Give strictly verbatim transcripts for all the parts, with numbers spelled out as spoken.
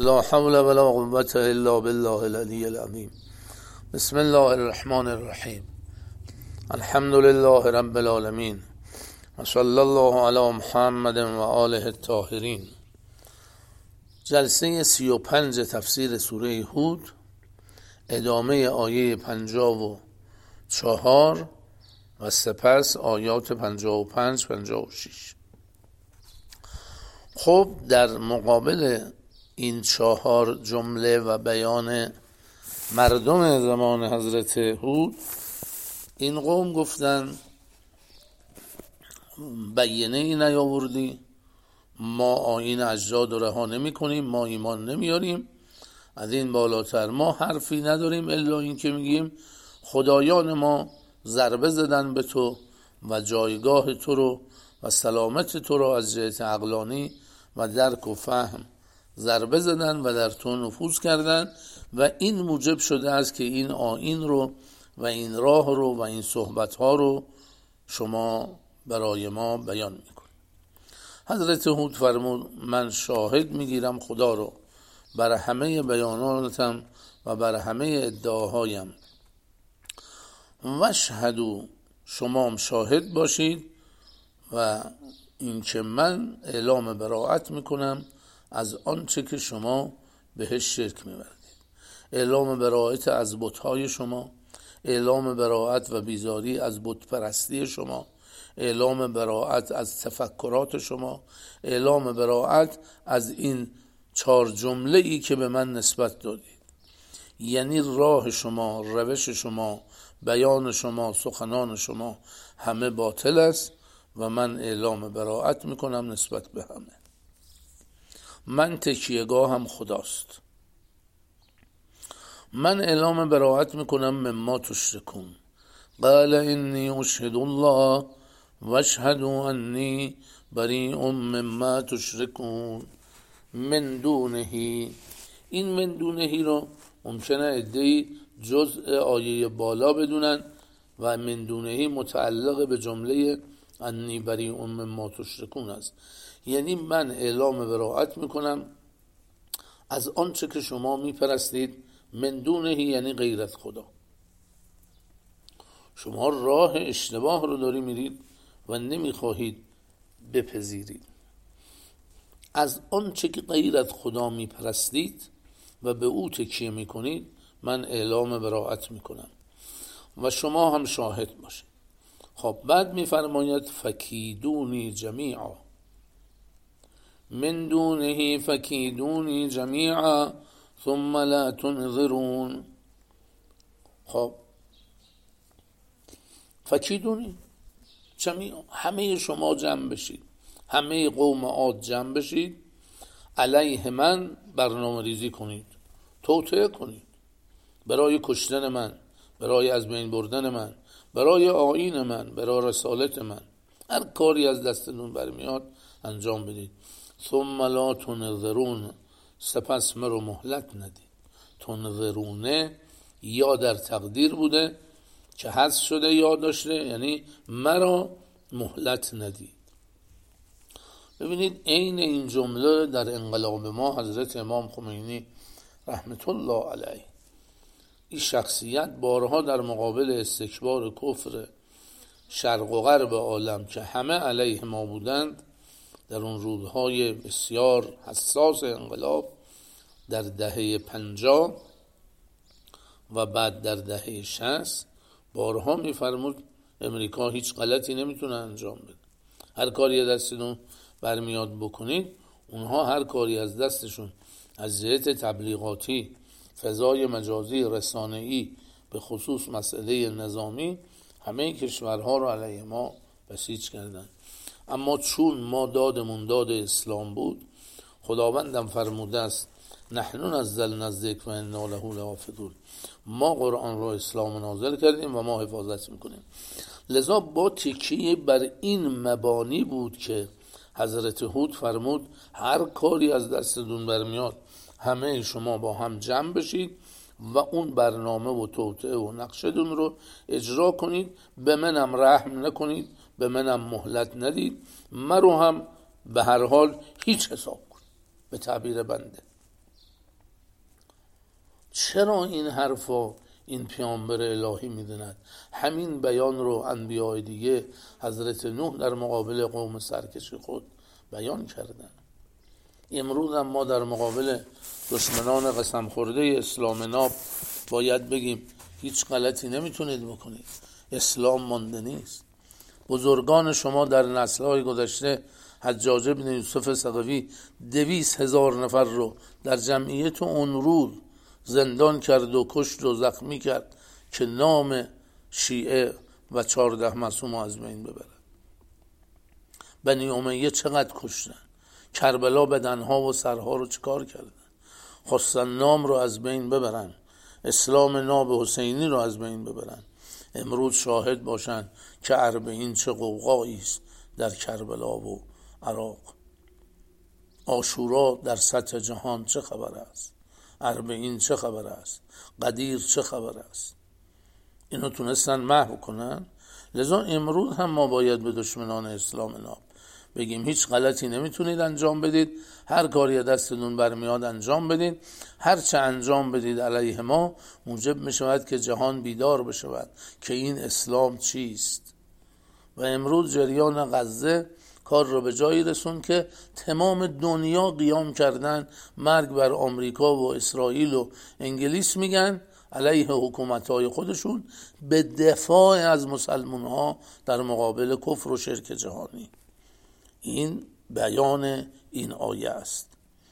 لا حول ولا قوة الا بالله العلی العظیم. بسم الله الرحمن الرحیم. الحمد لله رب العالمین و صلی الله علی محمد و آله الطاهرین. جلسه سی و پنج تفسیر سوره هود، ادامه آیه پنجاه و چهار و سپس آیات پنجاه و پنج پنجاه و شش. خب در مقابل این چهار جمله و بیان مردم زمان حضرت هود، این قوم گفتن بیانه ای نیاوردی، ما آیین اجداد رو رها نمی کنیم، ما ایمان نمیاریم، از این بالاتر ما حرفی نداریم الا این که میگیم خدایان ما ضربه زدن به تو و جایگاه تو رو و سلامت تو رو از جهت عقلانی و درک و فهم ضربه زدن و در تو نفوذ کردن و این موجب شده است که این آیین رو و این راه رو و این صحبت ها رو شما برای ما بیان میکنید. حضرت هود فرمود من شاهد میگیرم خدا رو بر همه بیاناتم و بر همه ادعاهایم، واشهدوا شما شاهد باشید و این که من اعلام براءت میکنم از آنچه که شما بهش شرک می‌ورزید، اعلام براءت از بت‌های شما، اعلام براءت و بیزاری از بت پرستی شما، اعلام براءت از تفکرات شما، اعلام براءت از این چهار جمله ای که به من نسبت دادید. یعنی راه شما، روش شما، بیان شما، سخنان شما همه باطل است و من اعلام براءت میکنم نسبت به همه. من تکیهگاه هم خداست. من اعلام براءت میکنم مما تشرکون. قال انی اشهد الله واشهدوا انی بریء مما تشرکون من دونه. این من دونهی رو ممکنه عده‌ای جزء آیه بالا بدونن و من دونهی متعلق به جمله انی بریء مما تشرکون است. یعنی من اعلام براءت میکنم از آنچه که شما میپرستید، من دونه یعنی غیر از خدا. شما راه اشتباه رو داری میرید و نمیخواهید بپذیرید. از آنچه که غیر از خدا میپرستید و به او تکیه میکنید من اعلام براءت میکنم و شما هم شاهد باشید. خب بعد میفرماید فکیدونی جمیعا من دونه فکیدونی جمیعا ثم لا تنظرون. خب فکیدونی جمیعا، همه شما جمع بشید، همه قوم عاد جمع بشید، علیه من برنامه ریزی کنید، توطئه کنید برای کشتن من، برای از بین بردن من، برای آیین من، برای رسالت من. هر کاری از دستتون برمیاد انجام بدید. ثم لا تنظرون، سپس مرا مهلت ندید. تنظرونه یا در تقدیر بوده که حذف شده یا داشته، یعنی مرا مهلت ندید. ببینید عین این جمله در انقلاب ما حضرت امام خمینی رحمت الله علیه، این شخصیت بارها در مقابل استکبار کفر شرق و غرب عالم که همه علیه ما بودند، در اون روزهای بسیار حساس انقلاب در دهه پنجاه و بعد در دهه شصت، بارها میفرمود امریکا هیچ غلطی نمیتونه انجام بده، هر کاری از دستتون برمیاد بکنید. اونها هر کاری از دستشون از جهت تبلیغاتی، فضای مجازی، رسانه‌ای، به خصوص مسئله نظامی، همه کشورها رو علیه ما بسیج کردن. اما چون ما دادمون داد اسلام بود، خداوندم فرموده است نحن نزلنا الذکر و انا له لحافظون، ما قرآن رو اسلام نازل کردیم و ما حفاظت میکنیم. لذا با تکیه بر این مبانی بود که حضرت هود فرمود هر کاری از دستتون برمیاد همه شما با هم جمع بشید و اون برنامه و توطئه و نقشتون رو اجرا کنید، به منم رحم نکنید، به منم مهلت ندید، مرو هم به هر حال هیچ حساب کن به تعبیر بنده. چرا این حرفا این پیامبر الهی میدوند؟ همین بیان رو انبیاء دیگه حضرت نوح در مقابل قوم سرکش خود بیان کردن. امروز هم ما در مقابل دشمنان قسم خورده اسلام ناب باید بگیم هیچ غلطی نمیتونید بکنید، اسلام مانده نیست. بزرگان شما در نسل‌های گذشته، حجاج بن یوسف ثقفی دویست هزار نفر رو در جمعیت اون روز زندان کرد و کشت و زخمی کرد که نام شیعه و چهارده معصوم از بین ببرن. بنی امیه چقدر کشتن؟ کربلا بدنها و سرها رو چکار کردن؟ خواستن نام رو از بین ببرن، اسلام ناب حسینی رو از بین ببرن. امروز شاهد باشن که اربعین چه غوغایی است در کربلا و عراق. عاشورا در سطح جهان چه خبر است؟ اربعین چه خبر است؟ قدیر چه خبر است؟ اینو تونستن محو کنن. لذا امروز هم ما باید به دشمنان اسلام ناب بگیم هیچ غلطی نمیتونید انجام بدید، هر کاری دستتون برمیاد انجام بدید. هر چه انجام بدید علیه ما موجب میشود که جهان بیدار بشود که این اسلام چیست. و امروز جریان غزه کار رو به جایی رسون که تمام دنیا قیام کردن، مرگ بر آمریکا و اسرائیل و انگلیس میگن علیه حکومت‌های خودشون به دفاع از مسلمان ها در مقابل کفر و شرک جهانی. این بیان این آیه است.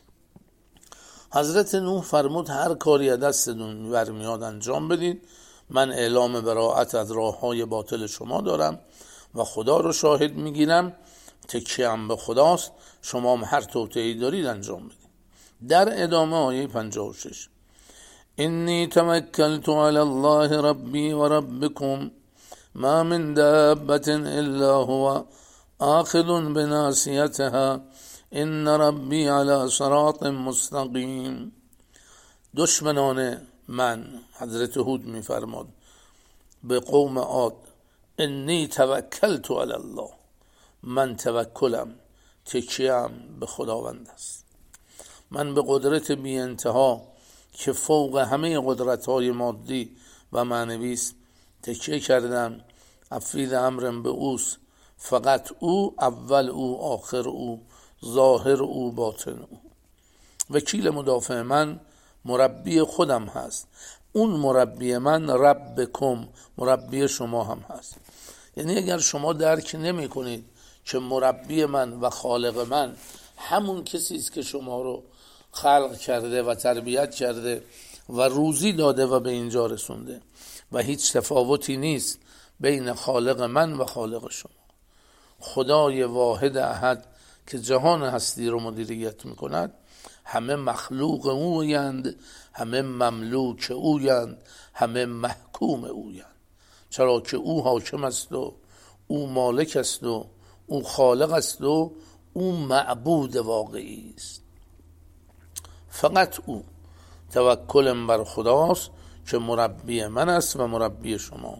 حضرت نوح فرمود هر کاری از دستتون برمیاد انجام بدید. من اعلام براءت از راه‌های باطل شما دارم و خدا رو شاهد میگیرم، تکیه‌ام به خداست، شما هم هر توطئه‌ای دارید انجام بدید. در ادامه آیه پنجاه و شش انی توکلت علی الله ربی و ربکم ما من دابة الا هو آخذ بناصیتها ان ربی علی صراط مستقیم. دشمنان من، حضرت هود میفرماد به قوم عاد، انی توکلت علی الله، من توکلم، تکیه‌ام به خداوند است. من به قدرت بی انتها که فوق همه قدرت‌های مادی و معنوی است تکیه کردم. افویض امرم به اوست، فقط او، اول او، آخر او، ظاهر او، باطن او. وکیل مدافع من مربی خودم هست. اون مربی من ربکم، مربی شما هم هست. یعنی اگر شما درک نمی کنید که مربی من و خالق من همون کسی است که شما رو خلق کرده و تربیت کرده و روزی داده و به اینجا رسونده و هیچ تفاوتی نیست بین خالق من و خالق شما، خدای واحد احد که جهان هستی رو مدیریت میکند، همه مخلوق اویند، همه مملوک اویند، همه محکوم اویند. چرا که او حاکم است و او مالک است و او خالق است و او معبود واقعی است. فقط او. توکلم بر خداست که مربی من است و مربی شما.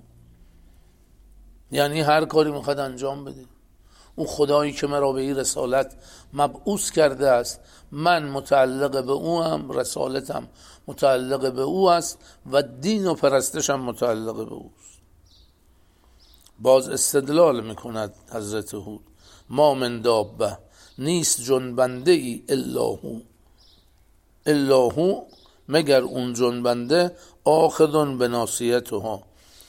یعنی هر کاری میخواد انجام بده. اون خدایی که مرا به این رسالت مبعوث کرده است، من متعلق به او هم، رسالتم متعلق به او است و دین و پرستشم متعلق به اوست. باز استدلال میکند حضرت هود، ما من دابه، نیست جنبنده ای الا هو، الا هو، مگر اون جنبنده، آخذ بناصیتها،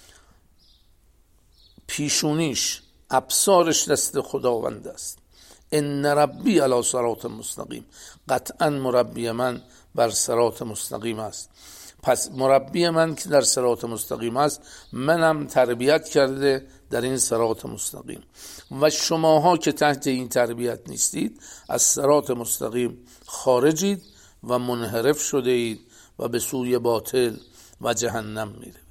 پیشونیش، ابصارش دست خداوند است. ان ربی علی صراط مستقیم، قطعا مربی من بر صراط مستقیم است. پس مربی من که در صراط مستقیم است، منم تربیت کرده در این صراط مستقیم و شماها که تحت این تربیت نیستید از صراط مستقیم خارجید و منحرف شده اید و به سوی باطل و جهنم میروید.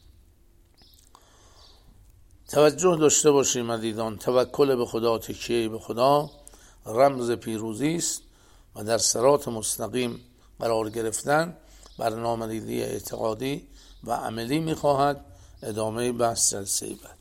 توجه داشته باشیم عزیزان، توکل به خدا، تکیه به خدا رمز پیروزی است و در صراط مستقیم قرار گرفتن برنامه‌ریزی اعتقادی و عملی می‌خواهد. ادامه بحث جلسه بعد.